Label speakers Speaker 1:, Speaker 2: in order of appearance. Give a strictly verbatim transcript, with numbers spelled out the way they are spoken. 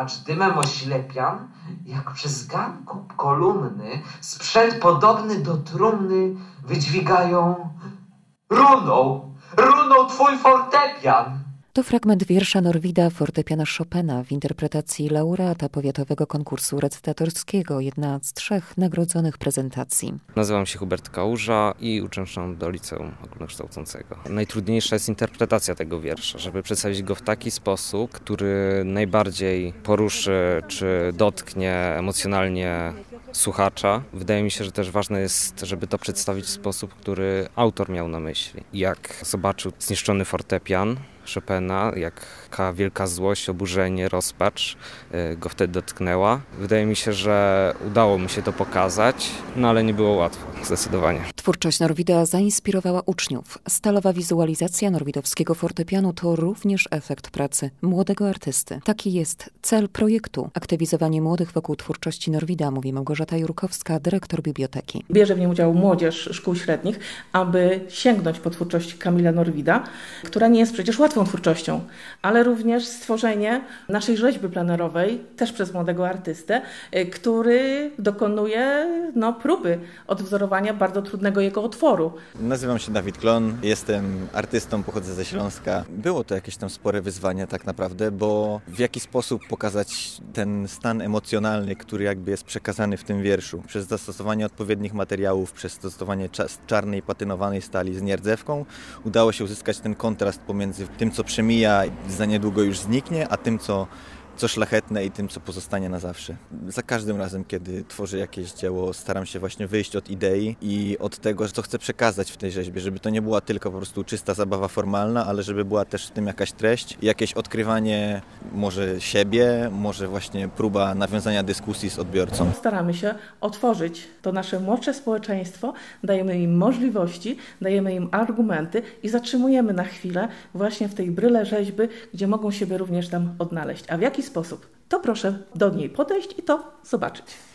Speaker 1: acz dymem oślepian, jak przez ganku kolumny sprzęt podobny do trumny wydźwigają runą, runą twój fortepian.
Speaker 2: To fragment wiersza Norwida fortepiana Chopina w interpretacji laureata powiatowego konkursu recytatorskiego, jedna z trzech nagrodzonych prezentacji.
Speaker 3: Nazywam się Hubert Kałuża i uczęszczam do liceum ogólnokształcącego. Najtrudniejsza jest interpretacja tego wiersza, żeby przedstawić go w taki sposób, który najbardziej poruszy czy dotknie emocjonalnie słuchacza. Wydaje mi się, że też ważne jest, żeby to przedstawić w sposób, który autor miał na myśli. Jak zobaczył zniszczony fortepian Chopina, jaka wielka złość, oburzenie, rozpacz go wtedy dotknęła. Wydaje mi się, że udało mi się to pokazać, no ale nie było łatwo, zdecydowanie.
Speaker 2: Twórczość Norwida zainspirowała uczniów. Stalowa wizualizacja norwidowskiego fortepianu to również efekt pracy młodego artysty. Taki jest cel projektu. Aktywizowanie młodych wokół twórczości Norwida, mówi Małgorzata Jurkowska, dyrektor biblioteki.
Speaker 4: Bierze w nim udział młodzież szkół średnich, aby sięgnąć po twórczość Kamila Norwida, która nie jest przecież łatwą twórczością, ale również stworzenie naszej rzeźby plenerowej, też przez młodego artystę, który dokonuje no, próby odwzorowania bardzo trudnego jego utworu.
Speaker 5: Nazywam się Dawid Klon, jestem artystą, pochodzę ze Śląska. Było to jakieś tam spore wyzwanie tak naprawdę, bo w jaki sposób pokazać ten stan emocjonalny, który jakby jest przekazany w tym wierszu. Przez zastosowanie odpowiednich materiałów, przez stosowanie czarnej patynowanej stali z nierdzewką udało się uzyskać ten kontrast pomiędzy tym, co przemija i za niedługo już zniknie, a tym, co, co szlachetne i tym, co pozostanie na zawsze. Za każdym razem, kiedy tworzę jakieś dzieło, staram się właśnie wyjść od idei i od tego, co chcę przekazać w tej rzeźbie, żeby to nie była tylko po prostu czysta zabawa formalna, ale żeby była też w tym jakaś treść, jakieś odkrywanie może siebie, może właśnie próba nawiązania dyskusji z odbiorcą.
Speaker 4: Staramy się otworzyć to nasze młodsze społeczeństwo, dajemy im możliwości, dajemy im argumenty i zatrzymujemy na chwilę właśnie w tej bryle rzeźby, gdzie mogą siebie również tam odnaleźć. A w jaki sposób? To proszę do niej podejść i to zobaczyć.